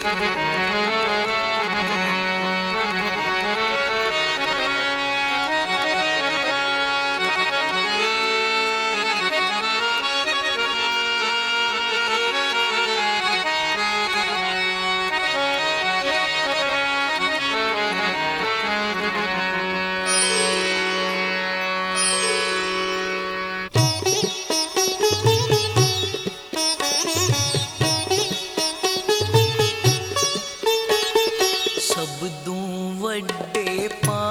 ਵੱਡੇ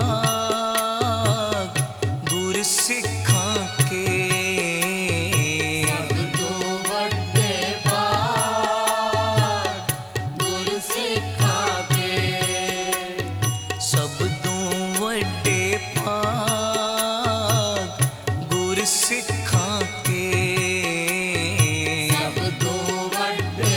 ਭਾਗ ਗੁਰ ਸਿੱਖਾਂ ਕੇ। ਸਭ ਤੋਂ ਵੱਡੇ ਭਾਗ ਗੁਰ ਸਿੱਖਾਂ ਕੇ। ਸਭ ਤੋਂ ਵੱਡੇ ਭਾਗ ਗੁਰ ਸਿੱਖਾਂ ਕੇ। ਸਭ ਤੋਂ ਵੱਡੇ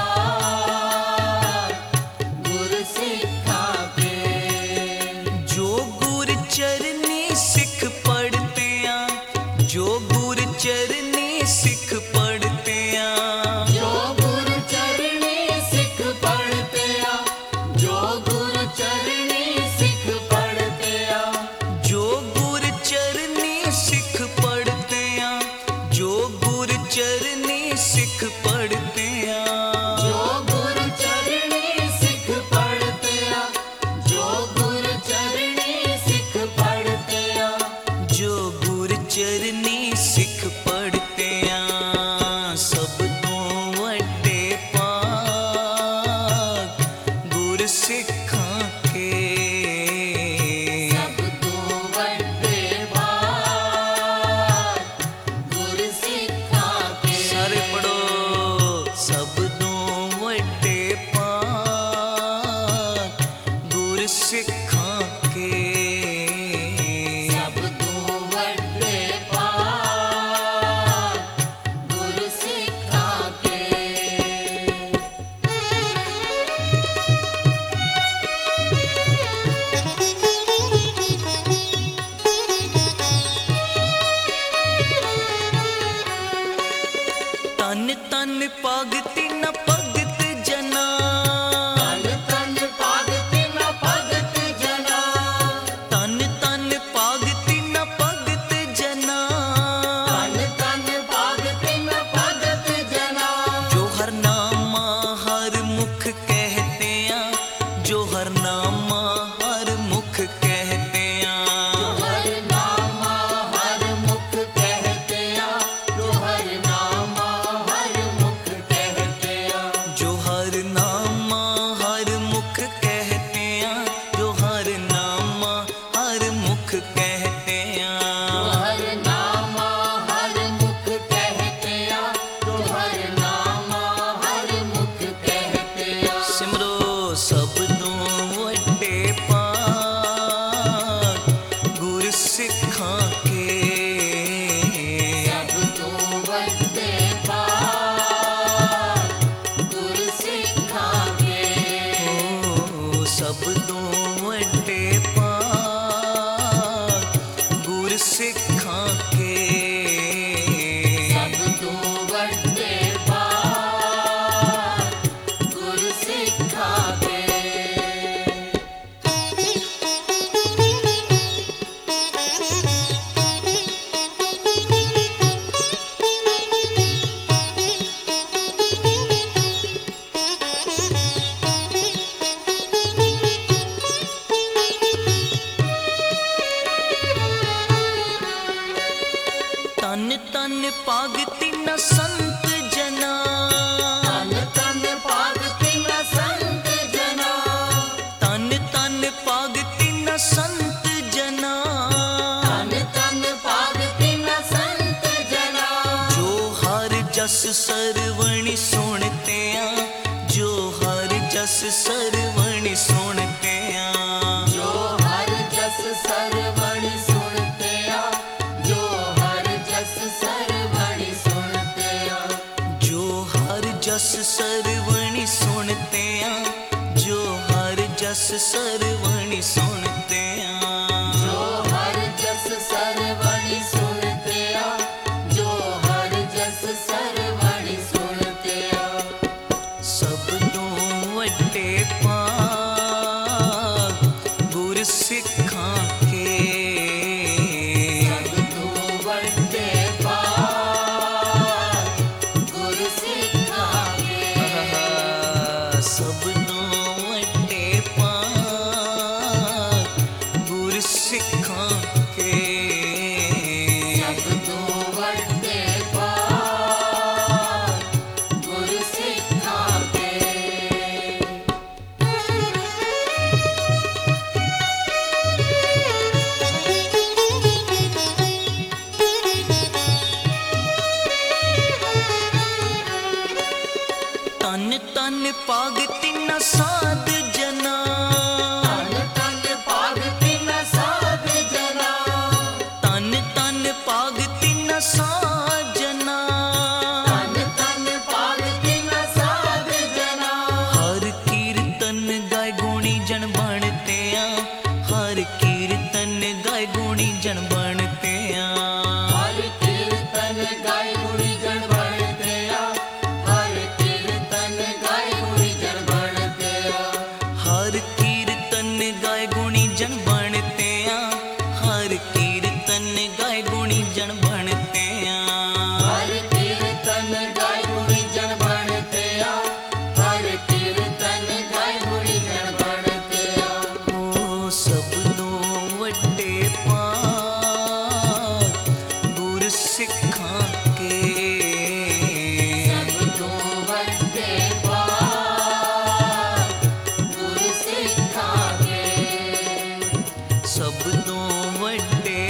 ਭਾਗ ਗੁਰ ਸਿੱਖਾਂ ਕੇ। ਜੋ ਗੁਰ ਚਰਨੀ ਸਿੱਖ ਪੜ੍ਹਤੇ ਆ, ਜੋ ਗੁਰ ਚਰਨੀ ਸਿੱਖ ਪੜ੍ਹਤੇ ਆ, ਜੋ ਗੁਰ ਚਰਣੀ ਸਿੱਖ ਪੜ੍ਹਤੇ ਆ, ਜੋ ਗੁਰ ਚਰਣੀ ਸਿੱਖ ਪੜ੍ਹਤੇ ਆ, ਜੋ ਗੁਰ ਚਰਨੀ ਸਿੱਖ ਪੜ੍ਹਤੇ ਆ, ਜੋ ਗੁਰ ਚਰਨੀ ਸਿੱਖ ਪੜ੍ਹਤੇ ਆ, ਜੋ ਗੁਰ ਚਰਣੀ ਸਿੱਖ ਪੜ੍ਹਤੇ ਆ, ਜੋ ਗੁਰ ਚਰਣੀ ਸਿੱਖ ਪੜ੍ਹਤੇ ਆ। ਜੋ ਗੁਰ ਚਰਨੀ ਸਿੱਖ ਪੜ੍ਹਤੇ ਆ। ਸਭ ਤੋਂ ਵੱਡੇ ਭਾਗ ਗੁਰ ਸਿੱਖਾਂ ਕੇ। ਸਭ ਤੋਂ ਵੱਡੇ ਭਾਗ ਗੁਰ ਸਿੱਖਾਂ ਕੇ। ਸਾਰੇ ਪੜੋ। ਸਭ ਤੋਂ ਵੱਡੇ ਭਾਗ ਗੁਰ ਸਿੱਖਾਂ ਕੇ। ਸਭ ਤੋਂ ਵੱਡੇ ਭਾਗ ਗੁਰ ਸਿੱਖਾਂ ਕੇ। ਤਨ ਤਨ ਭਗਤਿ ਨ ਭਗਤ ਜਨਾ, ਤਨ ਤਨ ਭਗਤਿ ਨ ਭਗਤ ਜਨਾ, ਤਨ ਤਨ ਭਗਤਿ ਨ ਭਗਤ ਜਨਾ। ਤਨ ਤਨ ਭਗਤਿ ਨ ਭਗਤ ਜਨਾ। ਜੋ ਹਰ ਨਾਮਾ ਹਰ ਮੁਖ कहते ਆ, ਜੋ ਹਰ ਨਾਮਾ ਹਰ ਮੁਖ कहते ਆ, ਹਰ ਨਾਮਾ ਹਰ ਮੁਖ ਕਹਤੇ ਆ, ਜੋ ਹਰ ਨਾਮਾ ਹਰ ਮੁਖ ਕਹਤੇ ਆ, ਜੋ ਹਰ ਨਾਮਾ ਹਰ ਮੁਖ कहते ਆ, ਜੋ ਹਰ ਨਾਮਾ ਹਰ ਮੁਖ कहते ਆ। ਹਰ ਨਾਮਾ ਹਰ ਮੁਖ ਕਹਤੇ ਆ, ਜੋ ਹਰ ਨਾਮਾ ਹਰ ਮੁਖ ਕਹਤੇ ਆ। ਸਿਮਰੋ। ਸਭ ਤੋਂ ਵੱਡੇ ਭਾਗ ਗੁਰ ਸਿੱਖਾਂ ਕੇ। ਸਭ ਤੋਂ ਵੱਡੇ ਭਾਗ ਗੁਰ ਸਿੱਖਾਂ ਕੇ। ਓ ਸਭ ਤੋਂ ਵੱਡੇ ਭਾਗ ਗੁਰ ਸਿੱਖਾਂ ਕੇ। ਸਭ ਤੋਂ ਵੱਡੇ ਭਾਗ ਗੁਰ ਸਿੱਖਾਂ ਕੇ। ਤਨ ਤਨ ਭਗਤਿ ਨ ਸੰਤ ਜਨਾ, ਤਨ ਤਨ ਭਗਤਿ ਨ ਸੰਤ ਜਨਾ, ਤਨ ਤਨ ਭਗਤਿ ਨ ਸੰਤ ਜਨਾ। ਤਨ ਤਨ ਭਗਤਿ ਨ ਸੰਤ ਜਨਾ। ਜੋ ਹਰ ਜਸ ਸਰਵਣ ਸੁਣਤੇ ਆ, ਜੋ ਹਰ ਜਸ ਸਰਵਣ ਸੁਣਤੇ ਆ, ਜੋ ਹਰ ਜਸ ਸਰਵਣ ਸੁਣਤੇ ਆ, ਜੋ ਹਰ ਜਸ ਸਰਵਣ ਸੁਣਤੇ ਆ, ਜੋ ਹਰ ਜਸ ਸਰਵਣ ਸੁਣਤੇ ਆ, ਜੋ ਹਰ ਜਸ ਸਰਵਣ ਸੁਣਤੇ ਆ, ਜੋ ਹਰ ਜਸ ਸਰਵਣ ਸੁਣਤੇ ਆ, ਜੋ ਹਰ ਜਸ ਸਰਵਣ ਸੁਣਤੇ ਆ। ਸਭ ਤੋਂ ਵੱਡੇ पाग गुर सिखां के तन तन पाग तिन साध जना तन तन पाग तिन साध जना तन तन पाग तिन साध जना तन तन पाग तिन साध जना हर कीर्तन गाय गुणी जन बनते हर कीर्तन गाय गुणी जन बनते हर कीर्तन गाय गुणी जन बनते हर कीर्तन गाय गुणी जन बनते हर कीर्तन गाय गुणी जन बनते हर कीर्तन गाय गुणी जन बनते हर कीर्तन गाय गुणी जन बनते हर कीर्तन गाय गुणी जन बनते ओ सबनों वड्डे पाग गुर सिखां के सब तो वड्डे पाग गुर सिखां के सबनों वड्डे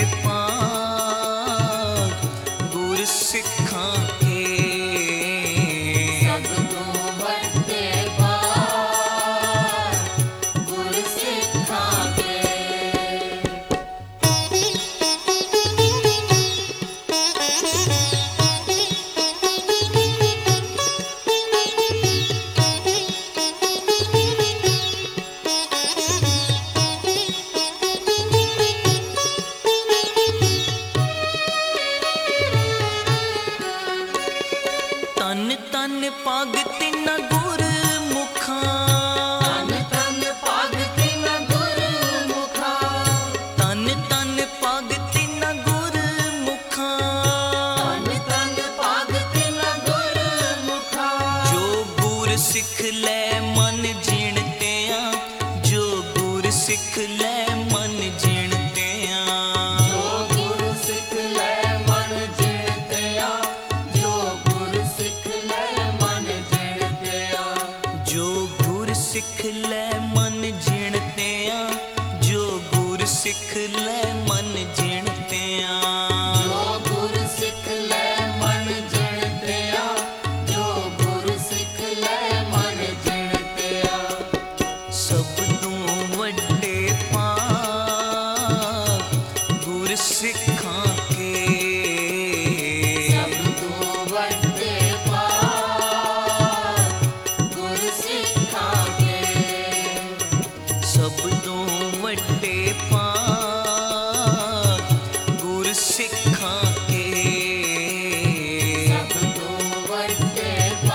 पाग गुर सिखां के सब तो वड्डे पाग गुर सिखां के तन तन पाग तिन गुर मुखां तन तन पाग तिन गुर मुखा तन तन पाग तिन गुर मुखां तन तन पाग तिन गुर मुखा जो गुर सिख ले मन जीणते जो गुर सिख ले मन जीणते जो गुरु सिख ले मन जीणते जो गुरु सिख ले मन जीणते जो गुर सिख ले मन जीणते जो गुर सिख ले मन जीणते जो गुरु सिख ले मन जीणते जो गुरु सिख ले मन जीणते सबनों वड्डे पाग गुर सिखां के सब तो वड्डे पाग गुर सिखां के सबनों वड्डे पाग गुर सिखां के सब तो वड्डे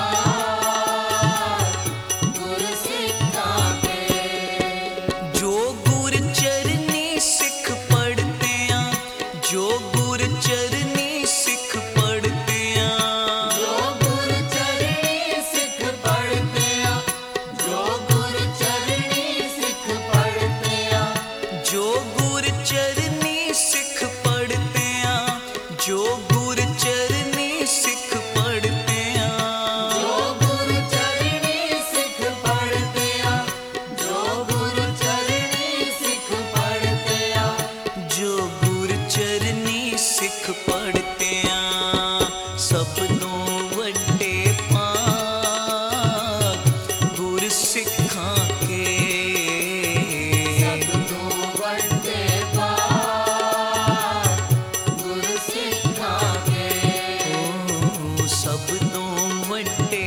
पाग गुर सिखां के जो गुर चरनी सिख पढ़ते जो गुर चरनी सिख पढ़ते जो गुरु चरणी सिख पढ़ते जो गुरु चरणी सिख पढ़ते जो गुर चरनी सिख पढ़ते जो गुर चरनी सिख पढ़ते जो गुरु चरणी सिख पढ़ते जो गुरु चरणी सिख पढ़ते जो गुर चरनी सिख पढ़ते सबनों वड्डे पाग गुर सिखां के सब तो वड्डे पाग गुर सिखां के ओ सबनों वड्डे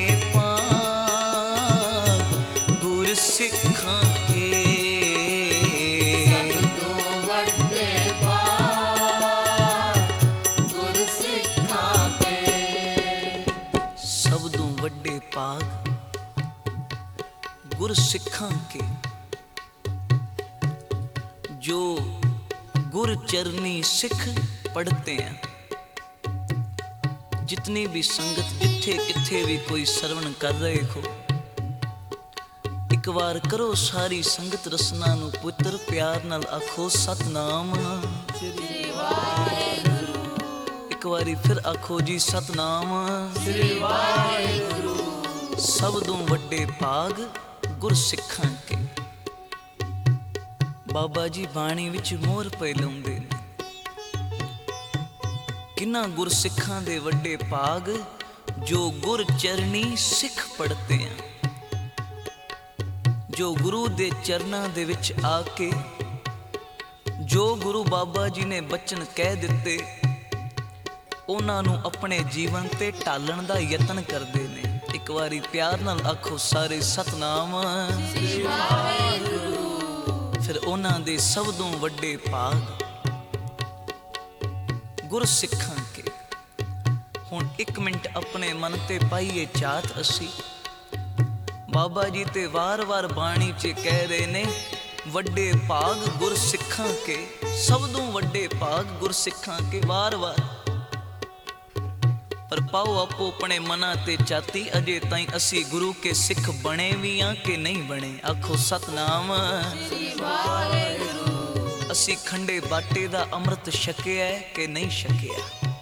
पाग गुर सिखां के सब तो वड्डे पाग गुर सिखां के सबदों वड्डे पाग गुर सिखां के जो गुर चरनी सिख पढ़ते हैं। जितनी भी संगत जिथे किथे भी कोई सरवण कर रहे हो, एक बार करो सारी संगत रसना नू पुत्र प्यार नाल आखो सतनाम श्री वाहिगुरु। एक बारी फिर आखो जी सतनाम श्री वाहिगुरु। सबदों वड्डे भाग गुर सिखां के। बाबा जी बाणी विच मोर पे लाउंदे ने, किन्ना गुर सिखां दे वड्डे भाग जो गुर चरनी सिख पढ़ते हैं। जो गुरु दे चरना दे विच आके जो गुरु बाबा जी ने बचन कह दिते उन्हां नूं अपने जीवन ते ढालण दा यतन करदे ने। एक बारी प्यार नाल आखो सारे सतनाम श्री वाहिगुरु। फिर उन्हां दे सबदों वड्डे भाग गुर सिखां के। हुण एक मिनट अपने मन ते पाइए चात असी। बाबा जी ते वार वार बाणी च कह रहे ने वड्डे भाग गुर सिखां के। सबदों वड्डे भाग गुर सिखां के वार वार। पर पाओ आपो अपने मना ते चाती अजे ताई असी गुरु के सिख बने भी हाँ कि नहीं बने। आखो सतनाम श्री वाहिगुरु। असी खंडे बाटे दा अमृत छकिया है कि नहीं छकिया।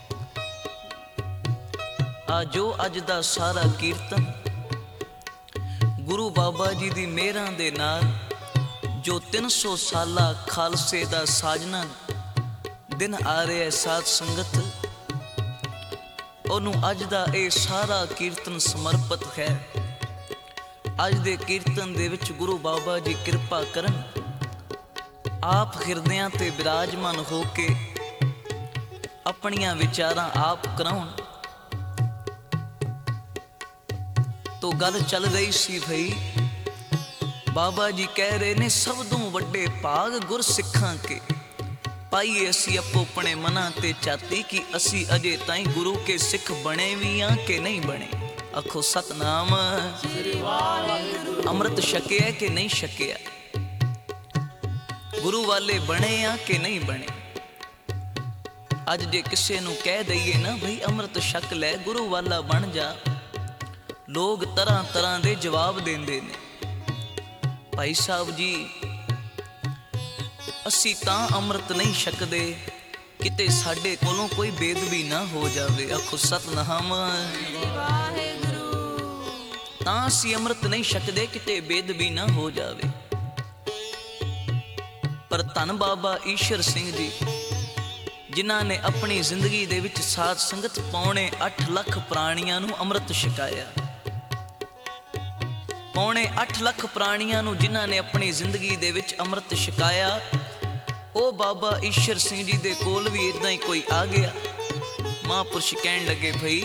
आजो अज दा सारा कीर्तन गुरु बाबा जी दी मेहरां दे नाल जो 300 साला खालसे दा साजना दिन आ रहा है साध संगत, ओनू अज दा ये सारा कीर्तन समर्पित है। अज दे कीर्तन दे विच गुरु बाबा जी कृपा करन, आप हिरदियां ते विराजमान हो के अपनियां विचारां आप कराउण। तो गल चल रही सी भई बाबा जी कह रहे ने सबदों वड्डे भाग गुर सिखां के। पाइए असी अपो अपने मना ते चाती कि असी अजे ताईं गुरु के सिख बने भी हाँ कि नहीं बने। आखो सतनाम श्री वाहिगुरु। अमृत छकिया कि नहीं छकिया। गुरु वाले बने या कि नहीं बने। अज जे किसे नू कह दईए ना भाई अमृत छक लै गुरु वाला बन जा, लोग तरह तरह दे जवाब देंदे ने। भाई साहब जी असी तां अमृत नहीं छकदे किते साडे कोलों कोई बेदबी ना हो जावे। आखो सतनाम तां असी अमृत नहीं छकदे किते बेदबी ना हो जावे। पर धन बाबा ईश्वर सिंह जी जिन्हां ने अपनी जिंदगी दे विच साध संगत पौने 8 लाख प्राणियां नूं अमृत छकाया। पौने 8 लाख प्राणियां नूं जिन्हां ने अपनी जिंदगी दे विच अमृत छकाया, ओ बाबा ईश्वर सिंह जी दे कोल भी इदां ही कोई आ गया। महापुरुष कहण लगे भई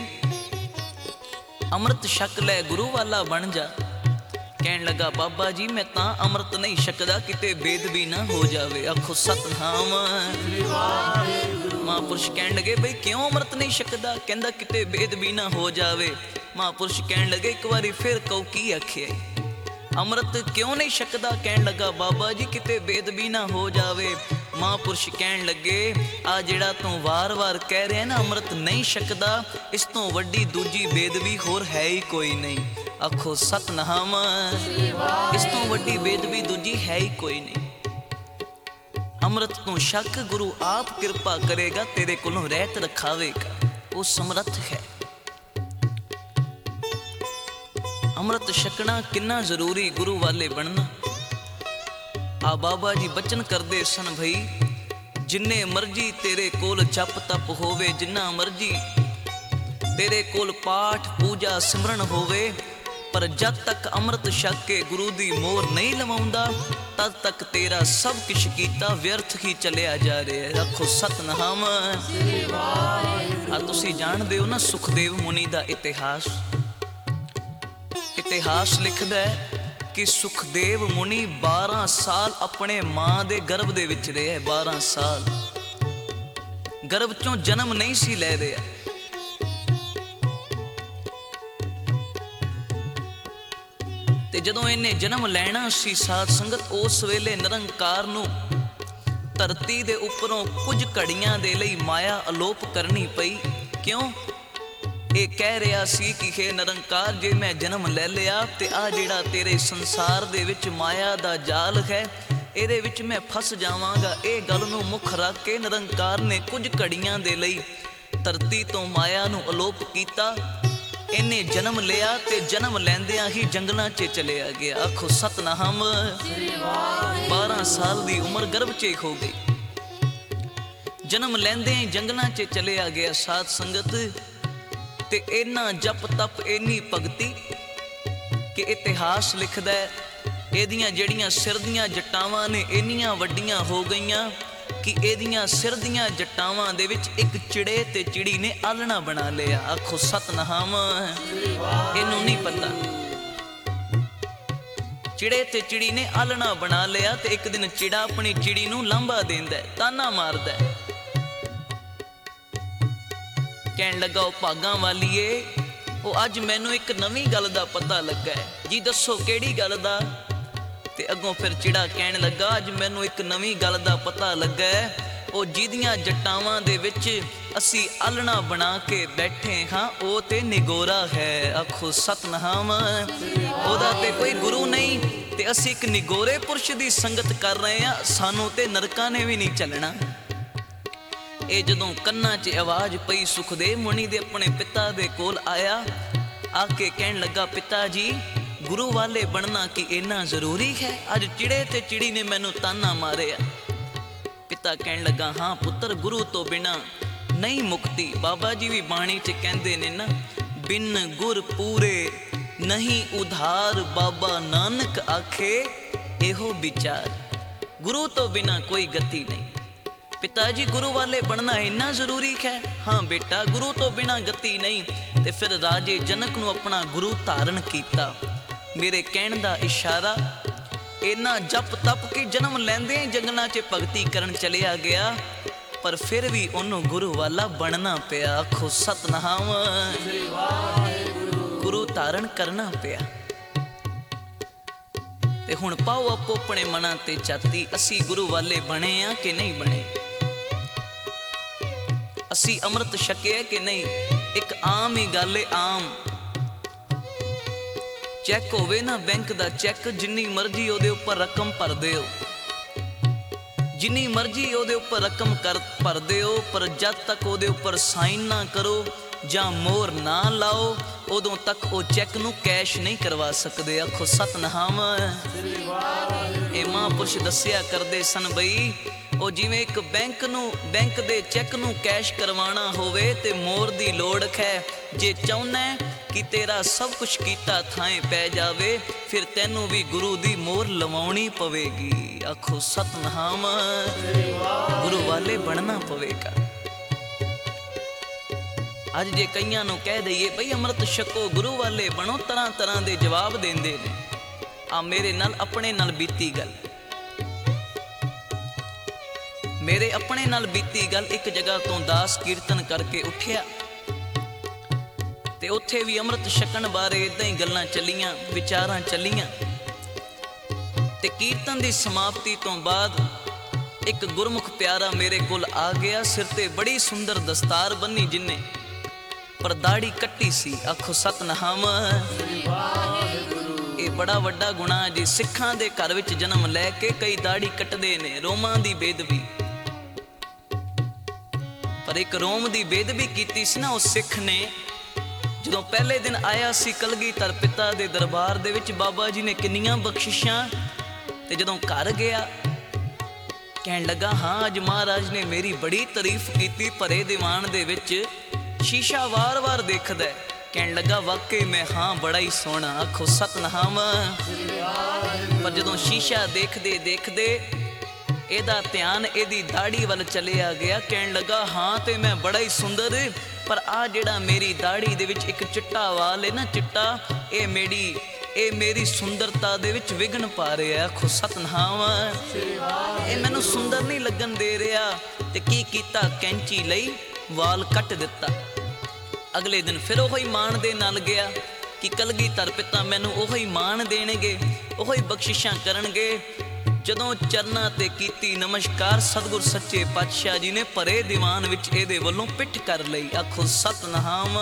अमृत छक लै गुरु वाला बन जा। कहन लगा बाबा जी मैं तां अमृत नहीं छकदा किते बेदबी ना हो जावे। आखो सतनाम। महापुरुष कहन लगे भाई क्यों अमृत नहीं छकदा? कहंदा किते बेदबी ना हो जावे। महापुरुष कहन लगे एक बारी फिर कहो की आखिया अमृत क्यों नहीं छकदा? कहन लगा बाबा जी किते बेदबी ना हो जावे। महापुरुष कहन लगे आ जिहड़ा तू वार वार कह रहा है ना अमृत नहीं छकदा, इस तो वड्डी दूजी बेदबी होर है ही कोई नहीं। आखो सतनाम। इस तो वड्डी बेदबी दूजी है ही कोई नहीं। अमृत तो शक गुरु आप कृपा करेगा, तेरे कोलों रहत रखावेगा, वो समर्थ है। अमृत छकना किन्ना जरूरी, गुरु वाले बनना। आ बाबा जी बचन करदे सन भई जिन्ने मर्जी तेरे कोल जप तप होवे, जिन्ना मर्जी तेरे कोल पाठ पूजा सिमरन होवे, पर जब तक अमृत छक के गुरु दी मोहर नहीं लवाउंदा तद तक तेरा सब किश कीता व्यर्थ ही चलिया जा रहा है। रखो सतनाम। तुसी जानदे हो ना सुखदेव मुनि दा इतिहास। इतिहास लिखदा है कि सुखदेव मुनि 12 साल अपने मां दे गर्भ दे विच रहे। 12 साल गर्भ चों जन्म नहीं सी ले रहा। ਤੇ ਜਦੋਂ ਇਹਨੇ ਜਨਮ ਲੈਣਾ ਸੀ ਸਾਧ ਸੰਗਤ, ਉਸ ਵੇਲੇ ਨਿਰੰਕਾਰ ਨੂੰ ਧਰਤੀ ਦੇ ਉੱਪਰੋਂ ਕੁਝ ਘੜੀਆਂ ਦੇ ਲਈ ਮਾਇਆ ਅਲੋਪ ਕਰਨੀ ਪਈ। ਕਿਉਂ? ਇਹ ਕਹਿ ਰਿਹਾ ਸੀ ਕਿ ਹੇ ਨਿਰੰਕਾਰ, ਜੇ ਮੈਂ ਜਨਮ ਲੈ ਲਿਆ ਤੇ ਆ ਜਿਹੜਾ ਤੇਰੇ ਸੰਸਾਰ ਦੇ ਵਿੱਚ ਮਾਇਆ ਦਾ ਜਾਲ ਹੈ, ਇਹਦੇ ਵਿੱਚ ਮੈਂ ਫਸ ਜਾਵਾਂਗਾ। ਇਹ ਗੱਲ ਨੂੰ ਮੁੱਖ ਰੱਖ ਕੇ ਨਿਰੰਕਾਰ ਨੇ ਕੁਝ ਘੜੀਆਂ ਦੇ ਲਈ ਧਰਤੀ ਤੋਂ ਮਾਇਆ ਨੂੰ ਅਲੋਪ ਕੀਤਾ। ਇਹਨੇ ਜਨਮ ਲਿਆ ਤੇ ਜਨਮ ਲੈਂਦਿਆਂ ਹੀ ਜੰਗਲਾਂ 'ਚ ਚਲਿਆ ਗਿਆ। ਆਖੋ ਸਤਨਾਮ। 12 ਸਾਲ ਦੀ ਉਮਰ ਗਰਭ 'ਚ ਹੋ ਗਈ। ਜਨਮ ਲੈਂਦਿਆਂ ਹੀ ਜੰਗਲਾਂ 'ਚ ਚਲਿਆ ਗਿਆ ਸਾਧ ਸੰਗਤ। ਤੇ ਇੰਨਾ ਜਪ ਤਪ, ਇੰਨੀ ਭਗਤੀ ਕਿ ਇਤਿਹਾਸ ਲਿਖਦਾ ਇਹਦੀਆਂ ਜਿਹੜੀਆਂ ਸਿਰ ਦੀਆਂ ਜਟਾਵਾਂ ਨੇ ਇੰਨੀਆਂ ਵੱਡੀਆਂ ਹੋ ਗਈਆਂ ਕਿ ਇਹਦੀਆਂ ਸਿਰ ਦੀਆਂ ਜਟਾਵਾਂ ਦੇ ਵਿੱਚ ਇੱਕ ਚਿੜੇ ਤੇ ਚਿੜੀ ਨੇ ਆਲਣਾ ਬਣਾ ਲਿਆ। ਆਖੋ ਸਤਨਾਮ। ਇਹਨੂੰ ਨਹੀਂ ਪਤਾ। ਚਿੜੇ ਤੇ ਚਿੜੀ ਨੇ ਆਲਣਾ ਬਣਾ ਲਿਆ ਤੇ ਇੱਕ ਦਿਨ ਚਿੜਾ ਆਪਣੀ ਚਿੜੀ ਨੂੰ ਲਾਂਭਾ ਦਿੰਦਾ, ਤਾਨਾ ਮਾਰਦਾ, ਕਹਿਣ ਲੱਗਾ, ਉਹ ਭਾਗਾਂ ਵਾਲੀਏ, ਉਹ ਅੱਜ ਮੈਨੂੰ ਇੱਕ ਨਵੀਂ ਗੱਲ ਦਾ ਪਤਾ ਲੱਗਾ ਹੈ। ਜੀ ਦੱਸੋ ਕਿਹੜੀ ਗੱਲ ਦਾ? ਤੇ ਅੱਗੋਂ ਫਿਰ ਚਿੜਾ ਕਹਿਣ ਲੱਗਾ, ਅੱਜ ਮੈਨੂੰ ਇੱਕ ਨਵੀਂ ਗੱਲ ਦਾ ਪਤਾ ਲੱਗਾ ਹੈ। ਉਹ ਜਿਹਦੀਆਂ ਜਟਾਵਾਂ ਦੇ ਵਿੱਚ ਅਸੀਂ ਆਲਣਾ ਬਣਾ ਕੇ ਬੈਠੇ ਹਾਂ, ਉਹ ਤੇ ਨਿਗੋਰਾ ਹੈ। ਆਖੋ ਸਤਨਾਮ। ਉਹਦਾ ਤੇ ਕੋਈ ਗੁਰੂ ਨਹੀਂ ਤੇ ਅਸੀਂ ਇੱਕ ਨਿਗੋਰੇ ਪੁਰਸ਼ ਦੀ ਸੰਗਤ ਕਰ ਰਹੇ ਹਾਂ। ਸਾਨੂੰ ਤੇ ਨਰਕਾਂ ਨੇ ਵੀ ਨਹੀਂ ਚੱਲਣਾ। ਇਹ ਜਦੋਂ ਕੰਨਾਂ 'ਚ ਆਵਾਜ਼ ਪਈ, ਸੁਖਦੇਵ ਮੁਨੀ ਦੇ ਆਪਣੇ ਪਿਤਾ ਦੇ ਕੋਲ ਆਇਆ। ਆ ਕੇ ਕਹਿਣ ਲੱਗਾ, ਪਿਤਾ ਜੀ, ਗੁਰੂ ਵਾਲੇ ਬਣਨਾ ਕੀ ਇੰਨਾ ਜ਼ਰੂਰੀ ਹੈ? ਅੱਜ ਚਿੜੇ ਤੇ ਚਿੜੀ ਨੇ ਮੈਨੂੰ ਤਾਨਾ ਮਾਰਿਆ। ਪਿਤਾ ਕਹਿਣ ਲੱਗਾ, ਹਾਂ ਪੁੱਤਰ, ਗੁਰੂ ਤੋਂ ਬਿਨਾਂ ਨਹੀਂ ਮੁਕਤੀ। ਬਾਬਾ ਜੀ ਵੀ ਬਾਣੀ 'ਚ ਕਹਿੰਦੇ ਨੇ ਨਾ, ਬਿਨ ਗੁਰ ਪੂਰੇ ਨਹੀਂ ਉਧਾਰ, ਬਾਬਾ ਨਾਨਕ ਆਖੇ ਇਹੋ ਵਿਚਾਰ। ਗੁਰੂ ਤੋਂ ਬਿਨਾਂ ਕੋਈ ਗਤੀ ਨਹੀਂ। ਪਿਤਾ ਜੀ, ਗੁਰੂ ਵਾਲੇ ਬਣਨਾ ਇੰਨਾ ਜ਼ਰੂਰੀ ਹੈ? ਹਾਂ ਬੇਟਾ, ਗੁਰੂ ਤੋਂ ਬਿਨਾਂ ਗਤੀ ਨਹੀਂ। ਤੇ ਫਿਰ ਰਾਜੇ ਜਨਕ ਨੂੰ ਆਪਣਾ ਗੁਰੂ ਧਾਰਨ ਕੀਤਾ। ਮੇਰੇ ਕਹਿਣ ਦਾ ਇਸ਼ਾਰਾ, ਇੰਨਾ ਜਪ ਤਪ ਕਿ ਜਨਮ ਲੈਂਦੇ ਜੰਗਲਾਂ 'ਚ ਭਗਤੀ ਕਰਨ ਚਲਿਆ ਗਿਆ, ਪਰ ਫਿਰ ਵੀ ਉਹਨੂੰ ਗੁਰੂ ਵਾਲਾ ਬਣਨਾ ਪਿਆ। ਆਖੋ ਸਤਨਾਮ। ਗੁਰੂ ਧਾਰਨ ਕਰਨਾ ਪਿਆ। ਤੇ ਹੁਣ ਪਾਓ ਆਪੋ ਆਪਣੇ ਮਨਾਂ ਤੇ ਝਾਤੀ, ਅਸੀਂ ਗੁਰੂ ਵਾਲੇ ਬਣੇ ਆ ਕਿ ਨਹੀਂ ਬਣੇ? ਅਸੀਂ ਅੰਮ੍ਰਿਤ ਛਕਿਆ ਕਿ ਨਹੀਂ? ਇੱਕ ਆਮ ਹੀ ਗੱਲ ਏ, ਆਮ ਚੈੱਕ ਹੋਵੇ ਨਾ, ਬੈਂਕ ਦਾ ਚੈੱਕ, ਜਿੰਨੀ ਮਰਜ਼ੀ ਉਹਦੇ ਉੱਪਰ ਰਕਮ ਭਰ ਦਿਓ, ਜਿੰਨੀ ਮਰਜ਼ੀ ਉਹਦੇ ਉੱਪਰ ਰਕਮ ਭਰ ਦਿਓ, ਪਰ ਜਦ ਤੱਕ ਉਹਦੇ ਉੱਪਰ ਸਾਈਨ ਨਾ ਕਰੋ ਜਾਂ ਮੋਹਰ ਨਾ ਲਾਓ, ਉਦੋਂ ਤੱਕ ਉਹ ਚੈੱਕ ਨੂੰ ਕੈਸ਼ ਨਹੀਂ ਕਰਵਾ ਸਕਦੇ। ਆਖੋ ਸਤਨਾਮ। ਇਹ ਮਹਾਂਪੁਰਸ਼ ਦੱਸਿਆ ਕਰਦੇ ਸਨ ਬਈ, ਉਹ ਜਿਵੇਂ ਇੱਕ ਬੈਂਕ ਦੇ ਚੈੱਕ ਨੂੰ ਕੈਸ਼ ਕਰਵਾਉਣਾ ਹੋਵੇ ਤੇ ਮੋਹਰ ਦੀ ਲੋੜ ਹੈ। ਜੇ ਚਾਹੁੰਦਾ ਕਿ ਤੇਰਾ ਸਭ ਕੁਝ ਕੀਤਾ ਥਾਂ ਪੈ ਜਾਵੇ, ਫਿਰ ਤੈਨੂੰ ਵੀ ਗੁਰੂ ਦੀ ਮੋਹਰ ਲਵਾਉਣੀ ਪਵੇਗੀ। ਆਖੋ ਸਤਨਾਮ। ਗੁਰੂ ਵਾਲੇ ਬਣਨਾ ਪਵੇਗਾ। ਅੱਜ ਜੇ ਕਈਆਂ ਨੂੰ ਕਹਿ ਦਈਏ ਬਈ ਅੰਮ੍ਰਿਤ ਛਕੋ, ਗੁਰੂ ਵਾਲੇ ਬਣੋ, ਤਰ੍ਹਾਂ ਤਰ੍ਹਾਂ ਦੇ ਜਵਾਬ ਦਿੰਦੇ ਨੇ। ਆ ਮੇਰੇ ਨਾਲ ਆਪਣੇ ਨਾਲ ਬੀਤੀ ਗੱਲ, ਮੇਰੇ ਆਪਣੇ ਨਾਲ ਬੀਤੀ ਗੱਲ। ਇੱਕ ਜਗ੍ਹਾ ਤੋਂ ਦਾਸ ਕੀਰਤਨ ਕਰਕੇ ਉੱਠਿਆ ਤੇ ਉੱਥੇ ਵੀ ਅੰਮ੍ਰਿਤ ਛਕਣ ਬਾਰੇ ਇਦਾਂ ਹੀ ਗੱਲਾਂ ਚੱਲੀਆਂ, ਵਿਚਾਰਾਂ ਚੱਲੀਆਂ। ਤੇ ਕੀਰਤਨ ਦੀ ਸਮਾਪਤੀ ਤੋਂ ਬਾਅਦ ਇੱਕ ਗੁਰਮੁਖ ਪਿਆਰਾ ਮੇਰੇ ਕੋਲ ਆ ਗਿਆ। ਸਿਰ ਤੇ ਬੜੀ ਸੁੰਦਰ ਦਸਤਾਰ ਬੰਨੀ ਜਿੰਨੇ, ਪਰ ਦਾੜੀ ਕੱਟੀ ਸੀ। ਆਖੋ ਸਤਨਾਮ। ਇਹ ਬੜਾ ਵੱਡਾ ਗੁਨਾਹ ਜੀ। ਸਿੱਖਾਂ ਦੇ ਘਰ ਵਿੱਚ ਜਨਮ ਲੈ ਕੇ ਕਈ ਦਾੜੀ ਕੱਟਦੇ ਨੇ, ਰੋਮਾਂ ਦੀ ਬੇਦਬੀ। ਪਰ ਇੱਕ ਰੋਮ ਦੀ ਬੇਦਬੀ ਕੀਤੀ ਸੀ ਨਾ ਉਹ ਸਿੱਖ ਨੇ। ਜਦੋਂ ਪਹਿਲੇ ਦਿਨ ਆਇਆ ਸੀ ਕਲਗੀਧਰ ਪਿਤਾ ਦੇ ਦਰਬਾਰ ਦੇ ਵਿੱਚ, ਬਾਬਾ ਜੀ ਨੇ ਕਿੰਨੀਆਂ ਬਖਸ਼ਿਸ਼ਾਂ। ਤੇ ਜਦੋਂ ਘਰ ਗਿਆ ਕਹਿਣ ਲੱਗਾ, ਹਾਂ ਅੱਜ ਮਹਾਰਾਜ ਨੇ ਮੇਰੀ ਬੜੀ ਤਾਰੀਫ ਕੀਤੀ। ਭਰੇ ਦੀਵਾਨ ਦੇ ਵਿੱਚ ਸ਼ੀਸ਼ਾ ਵਾਰ-ਵਾਰ ਦੇਖਦਾ। ਕਹਿਣ ਲੱਗਾ, ਵਾਕਈ ਮੈਂ ਹਾਂ ਬੜਾ ਹੀ ਸੋਹਣਾ। ਆਖੋ ਸਤਨਾਮ। ਪਰ ਜਦੋਂ ਸ਼ੀਸ਼ਾ ਦੇਖਦੇ ਦੇਖਦੇ ਇਹਦਾ ਧਿਆਨ ਇਹਦੀ ਦਾੜੀ ਵੱਲ ਚਲਿਆ ਗਿਆ। ਕਹਿਣ ਲੱਗਾ, ਹਾਂ ਤੇ ਮੈਂ ਬੜਾ ਹੀ ਸੁੰਦਰ, ਪਰ ਆ ਜਿਹੜਾ ਮੇਰੀ ਦਾੜੀ ਦੇ ਵਿੱਚ ਇੱਕ ਚਿੱਟਾ ਵਾਲ ਹੈ ਨਾ, ਚਿੱਟਾ, ਇਹ ਮੇਰੀ ਸੁੰਦਰਤਾ ਦੇ ਵਿੱਚ ਵਿਘਨ ਪਾ ਰਿਹਾ। ਆਖੋ ਸਤਨਾਮ। ਇਹ ਮੈਨੂੰ ਸੁੰਦਰ ਨਹੀਂ ਲੱਗਣ ਦੇ ਰਿਹਾ। ਤੇ ਕੀ ਕੀਤਾ, ਕੈਂਚੀ ਲਈ ਵਾਲ ਕੱਟ ਦਿੱਤਾ। ਅਗਲੇ ਦਿਨ ਫਿਰ ਉਹ ਹੀ ਮਾਣ ਦੇ ਨਾਲ ਗਿਆ ਕਿ ਕਲਗੀਧਰ ਪਿਤਾ ਮੈਨੂੰ ਉਹੀ ਮਾਣ ਦੇਣਗੇ, ਉਹੀ ਬਖਸ਼ਿਸ਼ਾਂ ਕਰਨਗੇ। ਜਦੋਂ ਚਰਨਾਂ ਤੇ ਕੀਤੀ ਨਮਸਕਾਰ, ਸਤਿਗੁਰ ਸੱਚੇ ਪਾਤਸ਼ਾਹ ਜੀ ਨੇ ਭਰੇ ਦੀਵਾਨ ਵਿੱਚ ਇਹਦੇ ਵੱਲੋਂ ਪਿੱਠ ਕਰ ਲਈ। ਆਖੋ ਸਤਨਾਮ।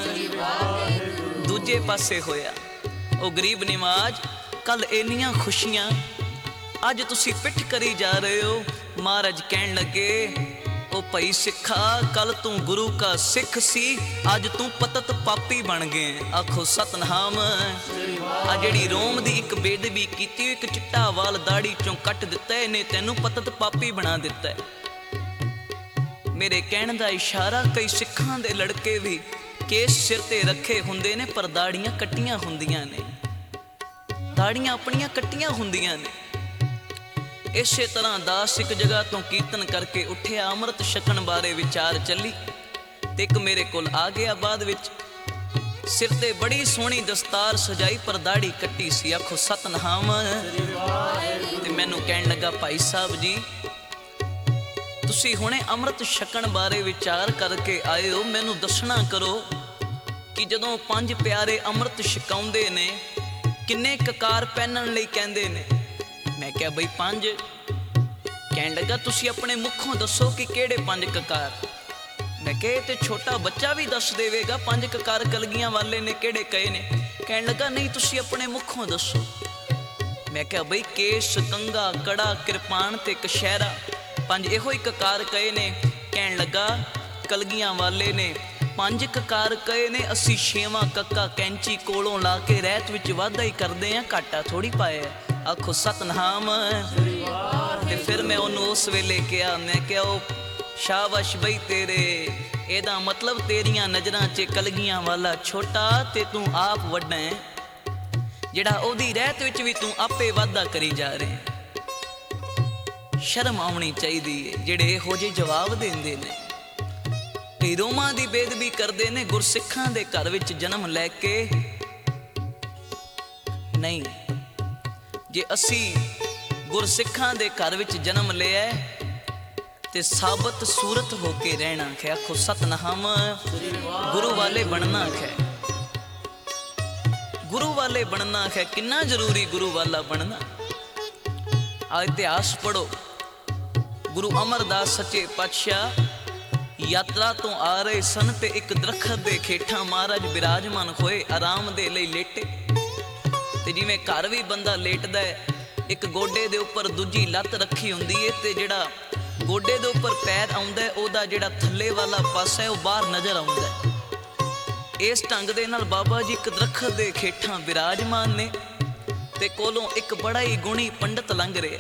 ਦੂਜੇ ਪਾਸੇ ਹੋਇਆ ਉਹ ਗਰੀਬ ਨਿਵਾਜ, ਕੱਲ ਇੰਨੀਆਂ ਖੁਸ਼ੀਆਂ, ਅੱਜ ਤੁਸੀਂ ਪਿੱਠ ਕਰੀ ਜਾ ਰਹੇ ਹੋ। ਮਹਾਰਾਜ ਕਹਿਣ ਲੱਗੇ, ਉਹ ਭਾਈ ਸਿੱਖਾ, ਕੱਲ ਤੂੰ ਗੁਰੂ ਕਾ ਸਿੱਖ ਸੀ, ਅੱਜ ਤੂੰ ਪਤਤ ਪਾਪੀ ਬਣ ਗਏ। ਆਖੋ ਸਤਨਾਮ। ਆ ਜਿਹੜੀ ਰੋਮ ਦੀ ਇੱਕ ਬੇਦਬੀ ਕੀਤੀ, ਇੱਕ ਚਿੱਟਾ ਵਾਲ ਦਾੜੀ ਚੋਂ ਕੱਟ ਦਿੱਤਾ, ਇਹਨੇ ਤੈਨੂੰ ਪਤਤ ਪਾਪੀ ਬਣਾ ਦਿੱਤਾ। ਮੇਰੇ ਕਹਿਣ ਦਾ ਇਸ਼ਾਰਾ, ਕਈ ਸਿੱਖਾਂ ਦੇ ਲੜਕੇ ਵੀ ਕੇਸ ਸਿਰ ਤੇ ਰੱਖੇ ਹੁੰਦੇ ਨੇ, ਪਰ ਦਾੜੀਆਂ ਕੱਟੀਆਂ ਹੁੰਦੀਆਂ ਨੇ, ਦਾੜੀਆਂ ਆਪਣੀਆਂ ਕੱਟੀਆਂ ਹੁੰਦੀਆਂ ਨੇ। ਇਸੇ ਤਰ੍ਹਾਂ ਦਾਸ ਇੱਕ ਜਗ੍ਹਾ ਤੋਂ ਕੀਰਤਨ ਕਰਕੇ ਉੱਠਿਆ, ਅੰਮ੍ਰਿਤ ਛਕਣ ਬਾਰੇ ਵਿਚਾਰ ਚੱਲੀ ਤੇ ਇੱਕ ਮੇਰੇ ਕੋਲ ਆ ਗਿਆ। ਬਾਅਦ ਵਿੱਚ ਸਿਰ ਤੇ ਬੜੀ ਸੋਹਣੀ ਦਸਤਾਰ ਸਜਾਈ, ਪਰ ਦਾੜੀ ਕੱਟੀ ਸੀ। ਆਖੋ ਸਤਨਾਮ। ਤੇ ਮੈਨੂੰ ਕਹਿਣ ਲੱਗਾ, ਭਾਈ ਸਾਹਿਬ ਜੀ, ਤੁਸੀਂ ਹੁਣੇ ਅੰਮ੍ਰਿਤ ਛਕਣ ਬਾਰੇ ਵਿਚਾਰ ਕਰਕੇ ਆਏ ਹੋ, ਮੈਨੂੰ ਦੱਸਣਾ ਕਰੋ ਕਿ ਜਦੋਂ ਪੰਜ ਪਿਆਰੇ ਅੰਮ੍ਰਿਤ ਛਕਾਉਂਦੇ ਨੇ, ਕਿੰਨੇ ਕਕਾਰ ਪਹਿਨਣ ਲਈ ਕਹਿੰਦੇ ਨੇ? ਮੈਂ ਕਿਹਾ ਬਈ ਪੰਜ। ਕਹਿਣ ਲੱਗਾ, ਤੁਸੀਂ ਆਪਣੇ ਮੁੱਖੋਂ ਦੱਸੋ ਕਿ ਕਿਹੜੇ ਪੰਜ ਕਕਾਰ। ਮੈਂ ਕਿਹਾ, ਇਹ ਤੇ ਛੋਟਾ ਬੱਚਾ ਵੀ ਦੱਸ ਦੇਵੇਗਾ, ਪੰਜ ਕਕਾਰ ਕਲਗੀਆਂ ਵਾਲੇ ਨੇ ਕਿਹੜੇ ਕਹੇ ਨੇ। ਕਹਿਣ ਲੱਗਾ, ਨਹੀਂ, ਤੁਸੀਂ ਆਪਣੇ ਮੁੱਖੋਂ ਦੱਸੋ। ਮੈਂ ਕਿਹਾ, ਬਈ ਕੇਸ, ਕੰਘਾ, ਕੜਾ, ਕਿਰਪਾਨ ਤੇ ਕਸ਼ਹਿਰਾ, ਪੰਜ ਇਹੋ ਹੀ ਕਕਾਰ ਕਹੇ ਨੇ। ਕਹਿਣ ਲੱਗਾ, ਕਲਗੀਆਂ ਵਾਲੇ ਨੇ ਪੰਜ ਕਕਾਰ ਕਹੇ ਨੇ, ਅਸੀਂ ਛੇਵਾਂ ਕੱਕਾ ਕੈਂਚੀ ਕੋਲੋਂ ਲਾ ਕੇ ਰਹਿਤ ਵਿੱਚ ਵਾਧਾ ਹੀ ਕਰਦੇ ਆਂ, ਘਾਟਾ ਥੋੜੀ ਪਾਇਆ। ਆਖੋ ਸਤਨਾਮ। ਤੇ ਫਿਰ ਮੈਂ ਉਹਨੂੰ ਉਸ ਵੇਲੇ ਕਿਹਾ, ਮੈਂ ਕਿਹਾ, ਉਹ ਸ਼ਾਬਾਸ਼ ਬਈ ਤੇਰੇ, ਇਹਦਾ ਮਤਲਬ ਤੇਰੀਆਂ ਨਜ਼ਰਾਂ 'ਚ ਕਲਗੀਆਂ ਵਾਲਾ ਛੋਟਾ ਤੇ ਤੂੰ ਆਪ ਵੱਡਾ ਹੈ, ਜਿਹੜਾ ਉਹਦੀ ਰਹਿਤ ਵਿੱਚ ਵੀ ਤੂੰ ਆਪੇ ਵਾਧਾ ਕਰੀ ਜਾ ਰਿਹਾ। ਸ਼ਰਮ ਆਉਣੀ ਚਾਹੀਦੀ ਹੈ ਜਿਹੜੇ ਇਹੋ ਜਿਹੇ ਜਵਾਬ ਦਿੰਦੇ ਨੇ। ਕਈ ਰੋਮਾਂ ਦੀ ਬੇਦਬੀ ਕਰਦੇ ਨੇ ਗੁਰਸਿੱਖਾਂ ਦੇ ਘਰ ਵਿੱਚ ਜਨਮ ਲੈ ਕੇ। ਨਹੀਂ, ਜੇ ਅਸੀਂ ਗੁਰਸਿੱਖਾਂ ਦੇ ਘਰ ਵਿੱਚ ਜਨਮ ਲਿਆ ਤੇ ਸਾਬਤ ਸੂਰਤ ਹੋ ਕੇ ਰਹਿਣਾ ਹੈ। ਆਖੋ ਸਤਨਾਮ। ਗੁਰੂ ਵਾਲੇ ਬਣਨਾ ਹੈ, ਗੁਰੂ ਵਾਲੇ ਬਣਨਾ ਹੈ। ਕਿੰਨਾ ਜ਼ਰੂਰੀ ਗੁਰੂ ਵਾਲਾ ਬਣਨਾ। ਆ ਇਤਿਹਾਸ ਪੜੋ। ਗੁਰੂ ਅਮਰਦਾਸ ਸੱਚੇ ਪਾਤਸ਼ਾਹ ਯਾਤਰਾ ਤੋਂ ਆ ਰਹੇ ਸਨ ਤੇ ਇੱਕ ਦਰਖਤ ਦੇ ਹੇਠਾਂ ਮਹਾਰਾਜ ਬਿਰਾਜਮਾਨ ਹੋਏ, ਆਰਾਮ ਦੇ ਲਈ ਲੇਟੇ। ਤੇ ਜਿਵੇਂ ਘਰ ਵੀ ਬੰਦਾ ਲੇਟਦਾ ਹੈ, ਇੱਕ ਗੋਡੇ ਦੇ ਉੱਪਰ ਦੂਜੀ ਲੱਤ ਰੱਖੀ ਹੁੰਦੀ ਹੈ, ਤੇ ਜਿਹੜਾ ਗੋਡੇ ਦੇ ਉੱਪਰ ਪੈਰ ਆਉਂਦਾ, ਉਹਦਾ ਜਿਹੜਾ ਥੱਲੇ ਵਾਲਾ ਪਾਸਾ ਹੈ ਉਹ ਬਾਹਰ ਨਜ਼ਰ ਆਉਂਦਾ। ਇਸ ਢੰਗ ਦੇ ਨਾਲ ਬਾਬਾ ਜੀ ਇੱਕ ਦਰਖਤ ਦੇ ਹੇਠਾਂ ਬਿਰਾਜਮਾਨ ਨੇ ਤੇ ਕੋਲੋਂ ਇੱਕ ਬੜਾ ਹੀ ਗੁਣੀ ਪੰਡਤ ਲੰਘ ਰਿਹਾ।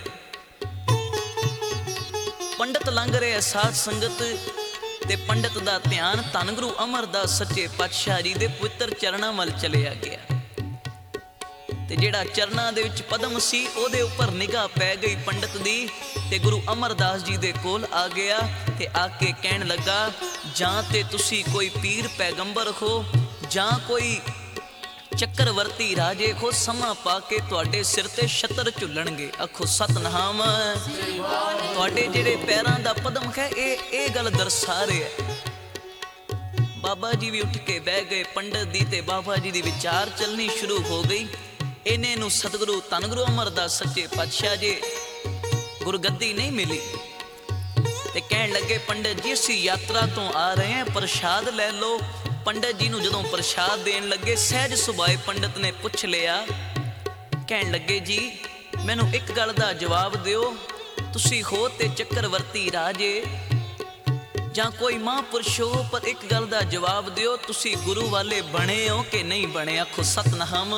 ਪੰਡਤ ਲੰਘ ਰਿਹਾ, ਸਾਧ ਸੰਗਤ ਤੇ ਪੰਡਤ ਦਾ ਧਿਆਨ ਧੰਨ ਗੁਰੂ ਅਮਰਦਾਸ ਸੱਚੇ ਪਾਤਸ਼ਾਹ ਜੀ ਦੇ ਪਵਿੱਤਰ ਚਰਨਾਂ ਵੱਲ ਚਲਿਆ ਗਿਆ। ਤੇ ਜਿਹੜਾ ਚਰਨਾਂ ਦੇ ਵਿੱਚ ਪਦਮ ਸੀ, ਉਹਦੇ ਉੱਪਰ ਨਿਗਾਹ ਪੈ ਗਈ ਪੰਡਤ ਦੀ, ਤੇ ਗੁਰੂ ਅਮਰਦਾਸ ਜੀ ਦੇ ਕੋਲ ਆ ਗਿਆ ਤੇ ਆ ਕੇ ਕਹਿਣ ਲੱਗਾ, ਜਾਂ ਤੇ ਤੁਸੀਂ ਕੋਈ ਪੀਰ ਪੈਗੰਬਰ ਹੋ, ਜਾਂ ਕੋਈ ਚੱਕਰਵਰਤੀ ਰਾਜੇ ਹੋ, ਸਮਾਂ ਪਾ ਕੇ ਤੁਹਾਡੇ ਸਿਰ ਤੇ ਛਤਰ ਝੁੱਲਣਗੇ। ਆਖੋ ਸਤਨਾਮ। ਤੁਹਾਡੇ ਜਿਹੜੇ ਪੈਰਾਂ ਦਾ ਪਦਮ ਹੈ, ਇਹ ਗੱਲ ਦਰਸਾ ਰਿਹਾ। ਬਾਬਾ ਜੀ ਵੀ ਉੱਠ ਕੇ ਬਹਿ ਗਏ। ਪੰਡਤ ਦੀ ਤੇ ਬਾਬਾ ਜੀ ਦੀ ਵਿਚਾਰ ਚੱਲਣੀ ਸ਼ੁਰੂ ਹੋ ਗਈ। ਇਹਨੇ ਨੂੰ ਸਤਿਗੁਰੂ ਧੰਨ ਗੁਰੂ ਅਮਰਦਾਸ ਸੱਚੇ ਪਾਤਸ਼ਾਹ ਜੀ ਗੁਰਗੱਦੀ ਨਹੀਂ ਮਿਲੀ ਤੇ ਕਹਿਣ ਲੱਗੇ, ਪੰਡਤ ਜੀ ਅਸੀਂ ਯਾਤਰਾ ਤੋਂ ਆ ਰਹੇ ਹਾਂ, ਪ੍ਰਸ਼ਾਦ ਲੈ ਲਓ। ਪੰਡਤ ਜੀ ਨੂੰ ਜਦੋਂ ਪ੍ਰਸ਼ਾਦ ਦੇਣ ਲੱਗੇ, ਸਹਿਜ ਸੁਭਾਏ ਪੰਡਤ ਨੇ ਪੁੱਛ ਲਿਆ। ਕਹਿਣ ਲੱਗੇ, ਜੀ ਮੈਨੂੰ ਇੱਕ ਗੱਲ ਦਾ ਜਵਾਬ ਦਿਓ, ਤੁਸੀਂ ਹੋ ਤੇ ਚੱਕਰਵਰਤੀ ਰਾਜੇ ਜਾਂ ਕੋਈ ਮਹਾਂਪੁਰਸ਼ ਹੋ, ਪਰ ਇੱਕ ਗੱਲ ਦਾ ਜਵਾਬ ਦਿਓ, ਤੁਸੀਂ ਗੁਰੂ ਵਾਲੇ ਬਣੇ ਹੋ ਕਿ ਨਹੀਂ ਬਣੇ? ਆਖੋ ਸਤਨਾਮ।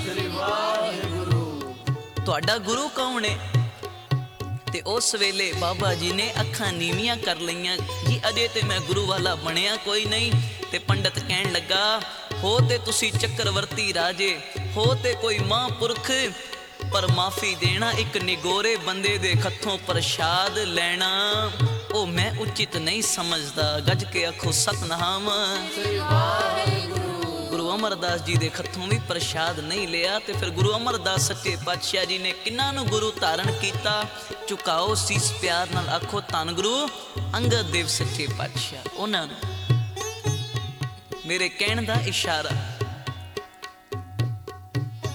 ਤੁਹਾਡਾ ਗੁਰੂ ਕੌਣ ਹੈ? ਤੇ ਉਸ ਵੇਲੇ ਬਾਬਾ ਜੀ ਨੇ ਅੱਖਾਂ ਨੀਵੀਆਂ ਕਰ ਲਈਆਂ, ਜੀ ਅਜੇ ਤੇ ਮੈਂ ਗੁਰੂ ਵਾਲਾ ਬਣਿਆ ਕੋਈ ਨਹੀਂ। ਤੇ ਪੰਡਤ ਕਹਿਣ ਲੱਗਾ, ਹੋ ਤੇ ਤੁਸੀਂ ਚੱਕਰਵਰਤੀ ਰਾਜੇ, ਹੋ ਤੇ ਕੋਈ ਮਹਾਂਪੁਰਖ, ਪਰ ਮਾਫੀ ਦੇਣਾ, ਇੱਕ ਨਿਗੋਰੇ ਬੰਦੇ ਦੇ ਹੱਥੋਂ ਪ੍ਰਸ਼ਾਦ ਲੈਣਾ ਉਹ ਮੈਂ ਉਚਿਤ ਨਹੀਂ ਸਮਝਦਾ। ਗੱਜ ਕੇ ਆਖੋ ਸਤਨਾਮ। ਗੁਰੂ ਅਮਰਦਾਸ ਜੀ ਦੇ ਹੱਥੋਂ ਵੀ ਪ੍ਰਸ਼ਾਦ ਨਹੀਂ ਲਿਆ। ਤੇ ਫਿਰ ਗੁਰੂ ਅਮਰਦਾਸ ਸੱਚੇ ਪਾਤਸ਼ਾਹ ਜੀ ਨੇ ਕਿੰਨਾਂ ਨੂੰ ਗੁਰੂ ਧਾਰਨ ਕੀਤਾ? ਝੁਕਾਓ ਸੀਸ ਪਿਆਰ ਨਾਲ, ਆਖੋ ਧੰਨ ਗੁਰੂ ਅੰਗਦ ਦੇਵ ਸੱਚੇ ਪਾਤਸ਼ਾਹ। ਉਹਨਾਂ ਨੂੰ ਮੇਰੇ ਕਹਿਣ ਦਾ ਇਸ਼ਾਰਾ,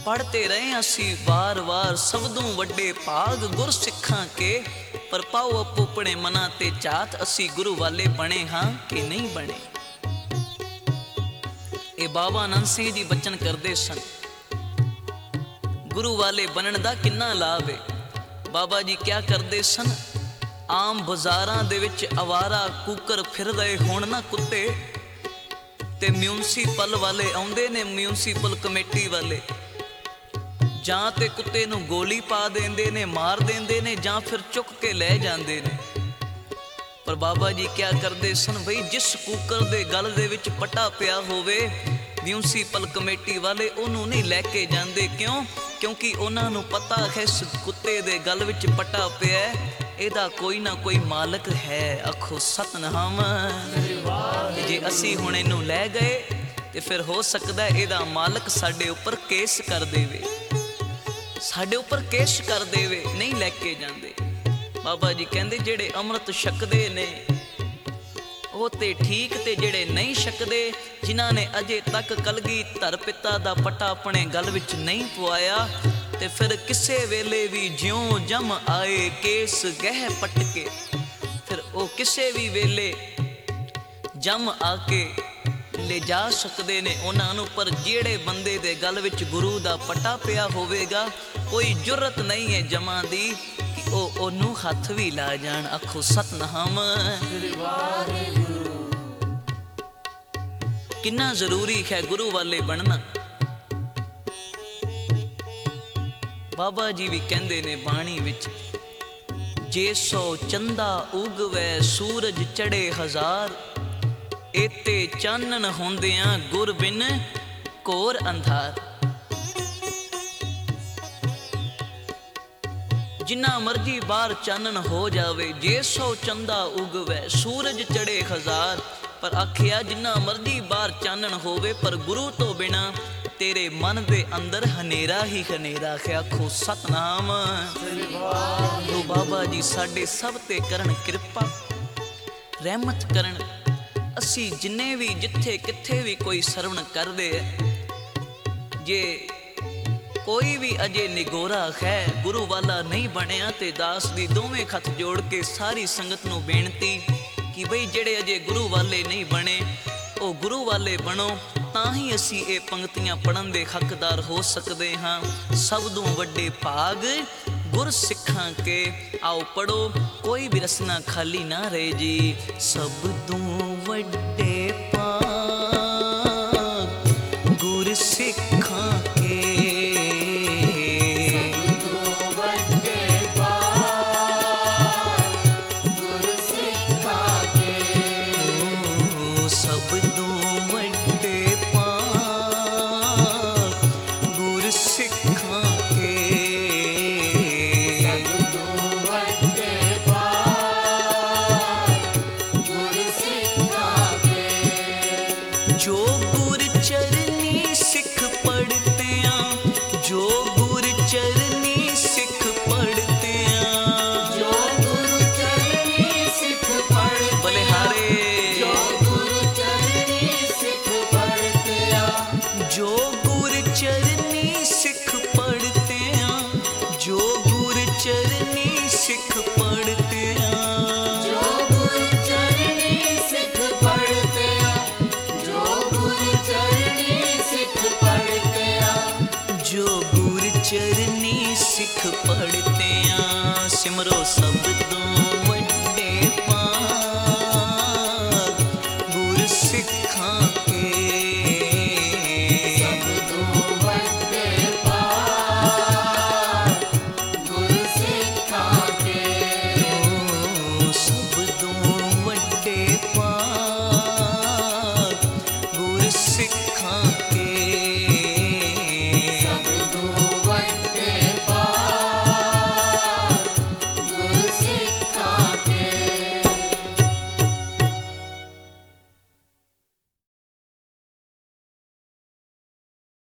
ਪੜ੍ਹਦੇ ਰਹੇ ਅਸੀਂ ਵਾਰ-ਵਾਰ ਸਬਦੋਂ ਵੱਡੇ ਭਾਗ ਗੁਰ ਸਿੱਖਾਂ ਕੇ। ਪਰ ਪਾਓ ਆਪੋ ਆਪਣੇ ਮਨਾਂ ਤੇ ਝਾਤ, ਅਸੀਂ ਗੁਰੂ ਵਾਲੇ ਬਣੇ ਹਾਂ ਕਿ ਨਹੀਂ ਬਣੇ। ਇਹ ਬਾਬਾ ਆਨੰਦ ਸਿੰਘ ਜੀ ਬਚਨ ਕਰਦੇ ਸਨ। ਗੁਰੂ ਵਾਲੇ ਬਣਨ ਦਾ ਕਿੰਨਾ ਲਾਭ ਹੈ। ਬਾਬਾ ਜੀ ਕਿਆ ਕਰਦੇ ਸਨ, ਆਮ ਬਾਜ਼ਾਰਾਂ ਦੇ ਵਿੱਚ ਅਵਾਰਾ ਕੂਕਰ ਫਿਰ ਰਹੇ ਹੋਣ ਨਾ ਕੁੱਤੇ, ਤੇ ਮਿਊਨਸੀਪਲ ਵਾਲੇ ਆਉਂਦੇ ਨੇ, ਮਿਊਨਸੀਪਲ ਕਮੇਟੀ ਵਾਲੇ, ਜਾਂ ਤੇ ਕੁੱਤੇ ਨੂੰ ਗੋਲੀ ਪਾ ਦਿੰਦੇ ਨੇ, ਮਾਰ ਦਿੰਦੇ ਨੇ, ਜਾਂ ਫਿਰ ਚੁੱਕ ਕੇ ਲੈ ਜਾਂਦੇ ਨੇ। ਪਰ ਬਾਬਾ ਜੀ ਕਿਆ ਕਰਦੇ ਸਨ, ਬਈ ਜਿਸ ਕੂਕਰ ਦੇ ਗਲ ਦੇ ਵਿੱਚ ਪਟਾ ਪਿਆ ਹੋਵੇ, ਮਿਊਨਸੀਪਲ ਕਮੇਟੀ ਵਾਲੇ ਉਹਨੂੰ ਨਹੀਂ ਲੈ ਕੇ ਜਾਂਦੇ। ਕਿਉਂ? ਕਿਉਂਕਿ ਉਹਨਾਂ ਨੂੰ ਪਤਾ ਹੈ ਇਸ ਕੁੱਤੇ ਦੇ ਗਲ ਵਿੱਚ ਪਟਾ ਪਿਆ, ਇਹਦਾ ਕੋਈ ਨਾ ਕੋਈ ਮਾਲਕ ਹੈ। ਆਖੋ ਸਤਨਾਮ। ਜੇ ਅਸੀਂ ਹੁਣ ਇਹਨੂੰ ਲੈ ਗਏ ਤੇ ਫਿਰ ਹੋ ਸਕਦਾ ਇਹਦਾ ਮਾਲਕ ਸਾਡੇ ਉੱਪਰ ਕੇਸ ਕਰ ਦੇਵੇ, ਸਾਡੇ ਉੱਪਰ ਕੇਸ ਕਰ ਦੇਵੇ, ਨਹੀਂ ਲੈ ਕੇ ਜਾਂਦੇ। ਬਾਬਾ ਜੀ ਕਹਿੰਦੇ ਜਿਹੜੇ ਅੰਮ੍ਰਿਤ ਛਕਦੇ ਨੇ ਉਹ ਤੇ ਠੀਕ, ਤੇ ਜਿਹੜੇ ਨਹੀਂ ਛਕਦੇ, ਜਿਨ੍ਹਾਂ ਨੇ ਅਜੇ ਤੱਕ ਕਲਗੀਧਰ ਪਿਤਾ ਦਾ ਪਟਾ ਆਪਣੇ ਗਲ ਵਿੱਚ ਨਹੀਂ ਪਵਾਇਆ, ਤੇ ਫਿਰ ਕਿਸੇ ਵੇਲੇ ਵੀ ਜਿਉਂ ਜਮ ਆਏ ਕੇਸ ਗਹਿ ਪਟਕੇ, ਫਿਰ ਉਹ ਕਿਸੇ ਵੀ ਵੇਲੇ ਜਮ ਆ ਕੇ ਲੈ ਜਾ ਸਕਦੇ ਨੇ ਉਹਨਾਂ ਨੂੰ। ਪਰ ਜਿਹੜੇ ਬੰਦੇ ਦੇ ਗਲ ਵਿੱਚ ਗੁਰੂ ਦਾ ਪਟਾ ਪਿਆ ਹੋਵੇਗਾ, ਕੋਈ ਜੁਰਤ ਨਹੀਂ ਹੈ ਜਮਾਂ ਦੀ ਕਿ ਉਹ ਉਹਨੂੰ ਹੱਥ ਵੀ ਲਾ ਜਾਣ। ਆਖੋ ਸਤਨਾਮ। ਕਿੰਨਾ ਜ਼ਰੂਰੀ ਹੈ ਗੁਰੂ ਵਾਲੇ ਬਣਨਾ। ਬਾਬਾ ਜੀ ਵੀ ਕਹਿੰਦੇ ਨੇ ਬਾਣੀ ਵਿੱਚ, ਜੇ ਸੋ ਚੰਦਾ ਉਗਵੈ ਸੂਰਜ ਚੜੇ ਹਜ਼ਾਰ, ਏਤੇ ਚਾਨਣ ਹੁੰਦਿਆਂ ਗੁਰ ਬਿਨ ਘੋਰ ਅੰਧਾਰ। ਜਿੰਨਾ ਮਰਜੀ ਬਾਹਰ ਚਾਨਣ ਹੋ ਜਾਵੇ, ਜੇ ਸੋ ਚੰਦਾ ਉਗਵੈ ਸੂਰਜ ਚੜੇ ਹਜ਼ਾਰ, ਪਰ ਆਖਿਆ ਜਿੰਨਾ ਮਰਜੀ ਬਾਹਰ ਚਾਨਣ ਹੋਵੇ, ਪਰ ਗੁਰੂ ਤੋਂ ਬਿਨਾ ਤੇਰੇ ਮਨ ਦੇ ਅੰਦਰ ਹਨੇਰਾ ਹੀ ਹਨੇਰਾ ਹੈ। ਆਖੋ ਸਤਨਾਮ। ਤੋ ਬਾਬਾ ਜੀ ਸਾਡੇ ਸਭ ਤੇ ਕਰਨ ਕਿਰਪਾ, ਰਹਿਮਤ ਕਰਨ। ਅਸੀਂ ਜਿੰਨੇ ਵੀ ਜਿੱਥੇ ਕਿੱਥੇ ਵੀ ਕੋਈ ਸਰਵਣ ਕਰਦੇ ਹੈ, ਜੇ ਕੋਈ ਵੀ ਅਜੇ ਨਿਗੋਰਾ ਹੈ, ਗੁਰੂ ਵਾਲਾ ਨਹੀਂ ਬਣਿਆ, ਤੇ ਦਾਸ ਦੀ ਦੋਵੇਂ ਹੱਥ ਜੋੜ ਕੇ ਸਾਰੀ ਸੰਗਤ ਨੂੰ ਬੇਨਤੀ ਕਿ ਬਈ ਜਿਹੜੇ ਅਜੇ ਗੁਰੂ ਵਾਲੇ ਨਹੀਂ ਬਣੇ, ਉਹ ਗੁਰੂ ਵਾਲੇ ਬਣੋ, ਤਾਂ ਹੀ ਅਸੀਂ ਇਹ ਪੰਕਤੀਆਂ ਪੜ੍ਹਨ ਦੇ ਹੱਕਦਾਰ ਹੋ ਸਕਦੇ ਹਾਂ। ਸਭ ਤੋਂ ਵੱਡੇ ਭਾਗ ਗੁਰ ਸਿੱਖਾਂ ਕੇ। ਆਓ ਪੜੋ, ਕੋਈ ਵੀ ਰਸਨਾ ਖਾਲੀ ਨਾ ਰਹੇ ਜੀ। ਸਭ ਤੋਂ ਵੱਡੇ ਭਾਗ ਗੁਰ ਸਿੱਖਾਂ ਕੇ, चरनी सिख पढ़ते सिमरो सब